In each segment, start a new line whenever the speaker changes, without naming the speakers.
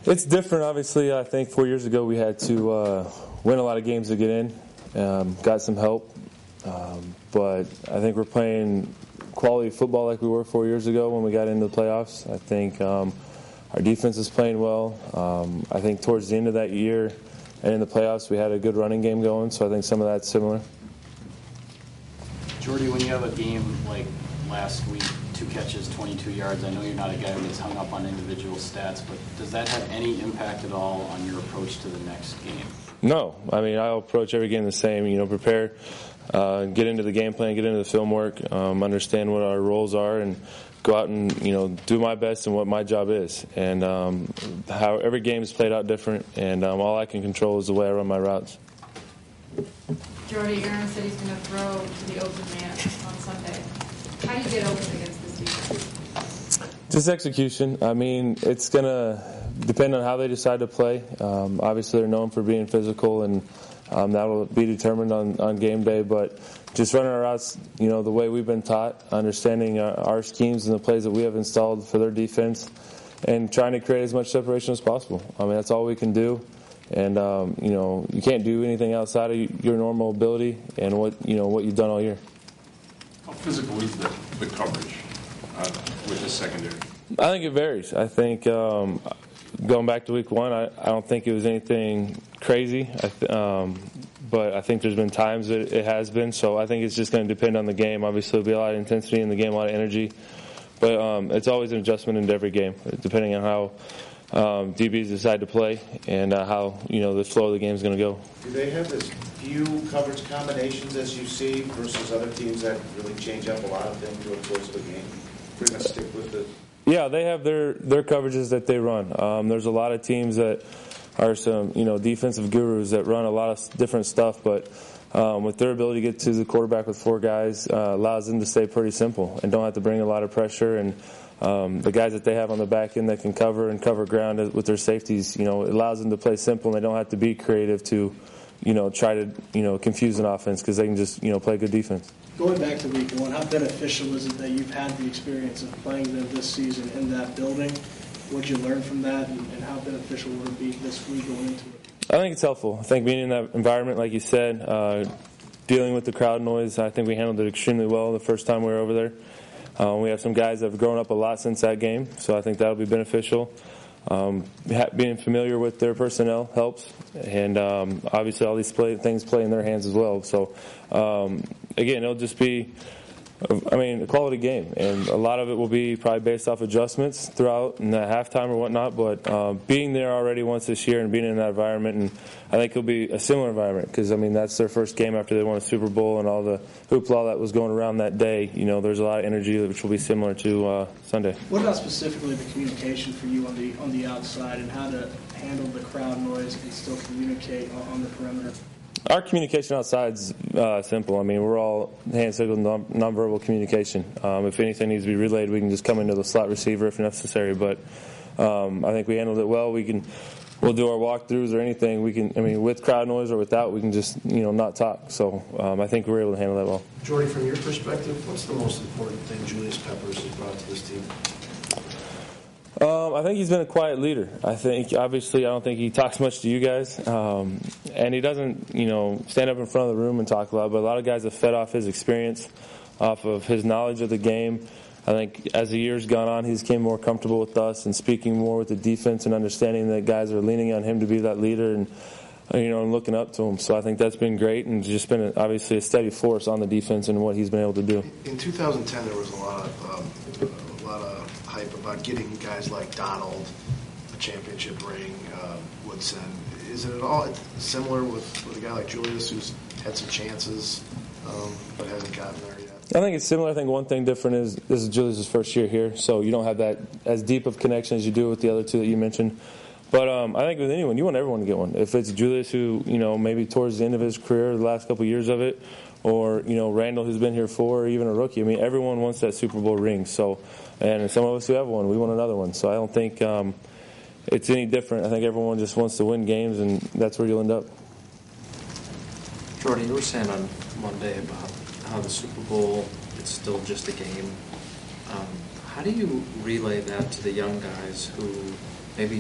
It's different, obviously. I think 4 years ago we had to win a lot of games to get in. Got some help. But I think we're playing quality football like we were 4 years ago when we got into the playoffs. I think our defense is playing well. I think towards the end of that year and in the playoffs we had a good running game going, so I think some of that's similar.
Jordy, when you have a game like last week, 2 catches, 22 yards, I know you're not a guy who gets hung up on individual stats, but does that have any impact at all on your approach to the next game?
No. I mean, I'll approach every game the same. Prepare, get into the game plan, get into the film work, understand what our roles are, and go out and, do my best and what my job is. And how every game is played out different, and all I can control is the way I run my routes.
Jordy, Aaron said he's going to throw to the open man on Sunday. How do you get open against this defense?
Just execution. I mean, it's going to depend on how they decide to play. Obviously, they're known for being physical, and that will be determined on game day. But just running our routes, the way we've been taught, understanding our schemes and the plays that we have installed for their defense, and trying to create as much separation as possible. I mean, that's all we can do. And, you can't do anything outside of your normal ability and what you've done all year.
How physical is the coverage with the secondary?
I think it varies. I think going back to week 1, I don't think it was anything crazy. But I think there's been times that it has been. So I think it's just going to depend on the game. Obviously, there'll be a lot of intensity in the game, a lot of energy. But it's always an adjustment into every game, depending on how DBs decide to play and how the flow of the game is going to go.
Do they have as few coverage combinations as you see versus other teams that really change up a lot of things over the course of a game? We're going to stick with it.
Yeah, they have their coverages that they run. There's a lot of teams that are some defensive gurus that run a lot of different stuff, but with their ability to get to the quarterback with 4 guys allows them to stay pretty simple and don't have to bring a lot of pressure. And the guys that they have on the back end that can cover ground with their safeties, it allows them to play simple, and they don't have to be creative to, try to, confuse an offense because they can just, play good defense.
Going back to week 1, how beneficial is it that you've had the experience of playing them this season in that building? What did you learn from that, and how beneficial will it be this week going into it?
I think it's helpful. I think being in that environment, like you said, dealing with the crowd noise, I think we handled it extremely well the first time we were over there. We have some guys that have grown up a lot since that game, so I think that'll be beneficial. Being familiar with their personnel helps, and obviously all these things play in their hands as well. So, again, it'll just be, a quality game, and a lot of it will be probably based off adjustments throughout in the halftime or whatnot, but being there already once this year and being in that environment, and I think it'll be a similar environment because, that's their first game after they won a Super Bowl and all the hoopla that was going around that day. There's a lot of energy which will be similar to Sunday.
What about specifically the communication for you on the outside and how to handle the crowd noise and still communicate on the perimeter?
Our communication outside is simple. We're all hand signal, nonverbal communication. If anything needs to be relayed, we can just come into the slot receiver if necessary. But I think we handled it well. We'll do our walkthroughs or anything. We can, with crowd noise or without, we can just not talk. So I think we're able to handle that well.
Jordy, from your perspective, what's the most important thing Julius Peppers has brought to this team?
I think he's been a quiet leader. I don't think he talks much to you guys. And he doesn't, stand up in front of the room and talk a lot, but a lot of guys have fed off his experience, off of his knowledge of the game. I think as the years gone on, he's become more comfortable with us and speaking more with the defense and understanding that guys are leaning on him to be that leader and, and looking up to him. So I think that's been great and just been obviously a steady force on the defense and what he's been able to do.
In 2010, there was a lot of hype about getting guys like Donald a championship ring, Woodson. Is it at all similar with a guy like Julius who's had some chances but hasn't gotten there yet?
I think it's similar. I think one thing different is this is Julius' first year here, so you don't have that as deep of connection as you do with the other 2 that you mentioned. But I think with anyone, you want everyone to get one. If it's Julius who, maybe towards the end of his career, the last couple of years of it, or, Randall who's been here 4, or even a rookie. Everyone wants that Super Bowl ring. So, and some of us who have one, we want another one. So I don't think it's any different. I think everyone just wants to win games, and that's where you'll end up.
Jordy, you were saying on Monday about how the Super Bowl, it's still just a game. How do you relay that to the young guys who maybe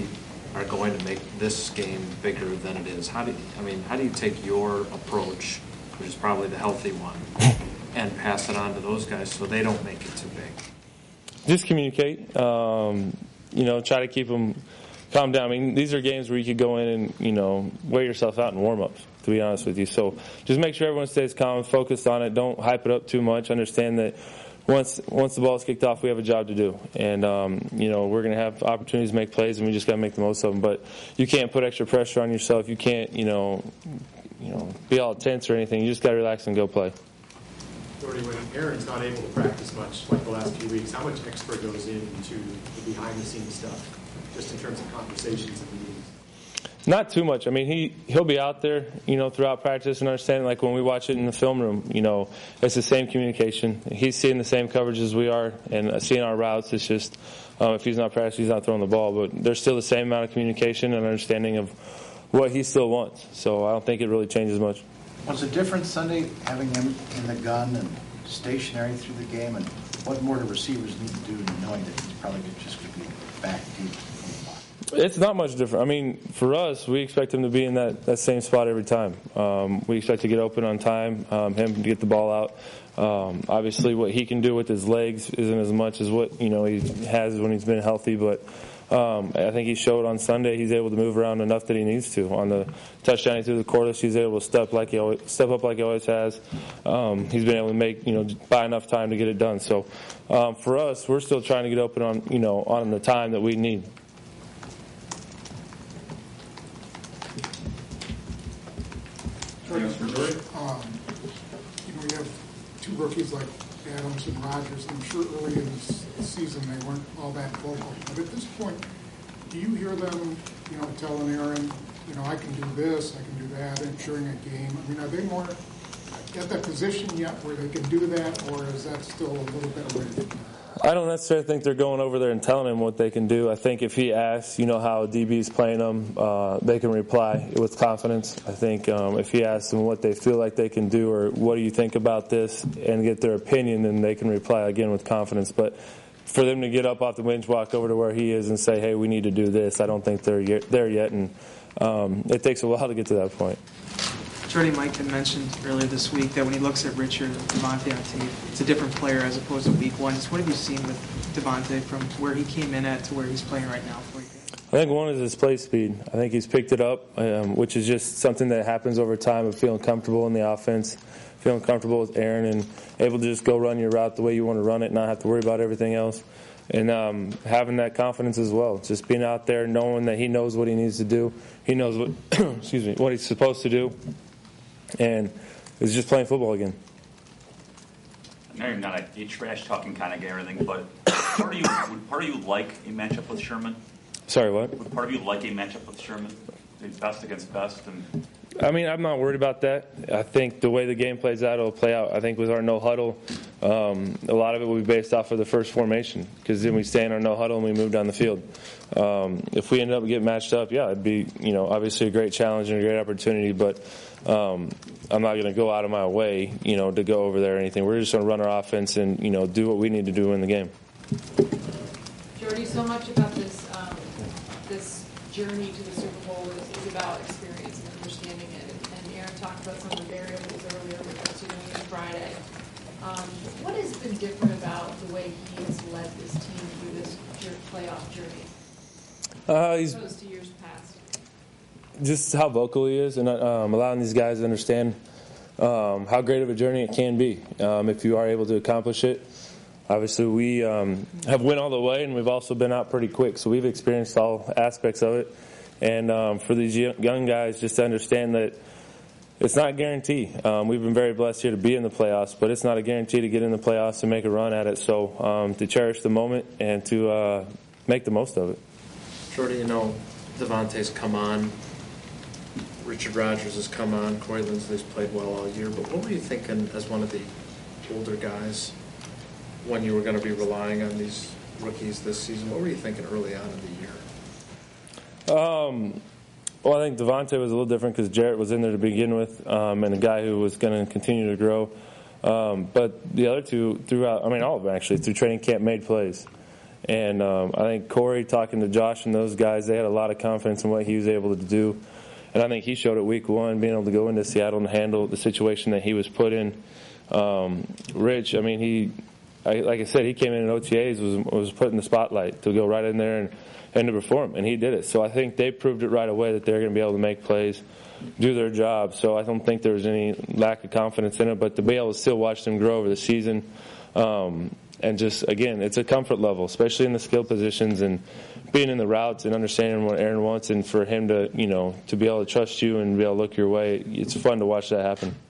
are going to make this game bigger than it is? How do you take your approach, which is probably the healthy one, and pass it on to those guys so they don't make it too big?
Just communicate. Try to keep them calm down. I mean, these are games where you could go in and, wear yourself out in warm-ups, to be honest with you. So just make sure everyone stays calm, focused on it. Don't hype it up too much. Understand that once the ball's kicked off, we have a job to do. And, we're going to have opportunities to make plays, and we just got to make the most of them. But you can't put extra pressure on yourself. You can't, be all tense or anything. You just got to relax and go play.
Jordy, when Aaron's not able to practice much like the last few weeks, how much extra goes into the behind-the-scenes stuff, just in terms of conversations and meetings?
Not too much. I mean, he'll be out there, throughout practice and understanding, like when we watch it in the film room, it's the same communication. He's seeing the same coverage as we are and seeing our routes. It's just if he's not practicing, he's not throwing the ball. But there's still the same amount of communication and understanding of what he still wants. So I don't think it really changes much.
Was it different Sunday having him in the gun and stationary through the game? And what more do receivers need to do knowing that he's probably just going to be back deep?
It's not much different. I mean, for us, we expect him to be in that same spot every time. We expect to get open on time, him to get the ball out. Obviously, what he can do with his legs isn't as much as what he has when he's been healthy, but I think he showed on Sunday he's able to move around enough that he needs to. On the touchdown through the cordless, he's able to step up like he always has. He's been able to make buy enough time to get it done. So for us, we're still trying to get open on the time that we need.
You have two rookies like Adams and Rogers, and I'm sure early in the season they weren't all that vocal. But at this point, do you hear them, telling Aaron, I can do this, I can do that, and during a game? I mean, are they more at that position yet where they can do that, or is that still a little bit away?
I don't necessarily think they're going over there and telling him what they can do. I think if he asks, how DB's playing them, they can reply with confidence. I think if he asks them what they feel like they can do or what do you think about this and get their opinion, then they can reply again with confidence. But for them to get up off the bench, walk over to where he is and say, hey, we need to do this, I don't think they're there yet. And it takes a while to get to that point.
Jordy, Mike had mentioned earlier this week that when he looks at Richard and Devontae on tape, it's a different player as opposed to week one. Just what have you seen with Devontae from where he came in at to where he's playing right now for you?
I think one is his play speed. I think he's picked it up, which is just something that happens over time of feeling comfortable in the offense, feeling comfortable with Aaron and able to just go run your route the way you want to run it, not have to worry about everything else. And having that confidence as well, just being out there, knowing that he knows what he needs to do, he knows what what he's supposed to do, and is just playing football again.
I know you're not a trash talking kind of guy or anything, but would part of you like a matchup with Sherman?
Sorry, what?
Would part of you like a matchup with Sherman? Best against best?
I mean, I'm not worried about that. I think the way the game plays out, it'll play out. I think with our no huddle, a lot of it will be based off of the first formation because then we stay in our no huddle and we move down the field. If we end up getting matched up, yeah, it'd be obviously a great challenge and a great opportunity, but I'm not going to go out of my way to go over there or anything. We're just going to run our offense and do what we need to do in the game.
Jordy, so much about this journey to the Super Bowl is about experience and understanding it. And Aaron talked about some of the variables earlier with us doing Friday. What has been different about the way he has led this team through this playoff journey?
He's
opposed to years past.
Just how vocal he is and allowing these guys to understand how great of a journey it can be if you are able to accomplish it. Obviously, we have went all the way, and we've also been out pretty quick, so we've experienced all aspects of it. And for these young guys, just to understand that it's not a guarantee. We've been very blessed here to be in the playoffs, but it's not a guarantee to get in the playoffs and make a run at it. So to cherish the moment and to make the most of it.
Jordy, Devontae's come on. Richard Rogers has come on. Corey Linsley's played well all year. But what were you thinking as one of the older guys when you were going to be relying on these rookies this season? What were you thinking early on in the year?
Well, I think Devontae was a little different because Jarrett was in there to begin with, and a guy who was going to continue to grow. But the other two, all of them actually, through training camp, made plays. And I think Corey, talking to Josh and those guys, they had a lot of confidence in what he was able to do. And I think he showed it week one, being able to go into Seattle and handle the situation that he was put in. Rich, I mean, like I said, he came in OTAs, was put in the spotlight to go right in there and to perform, and he did it. So I think they proved it right away that they're going to be able to make plays, do their job. So I don't think there was any lack of confidence in it, but to be able to still watch them grow over the season, and just, again, it's a comfort level, especially in the skill positions and being in the routes and understanding what Aaron wants, and for him to, to be able to trust you and be able to look your way, it's fun to watch that happen.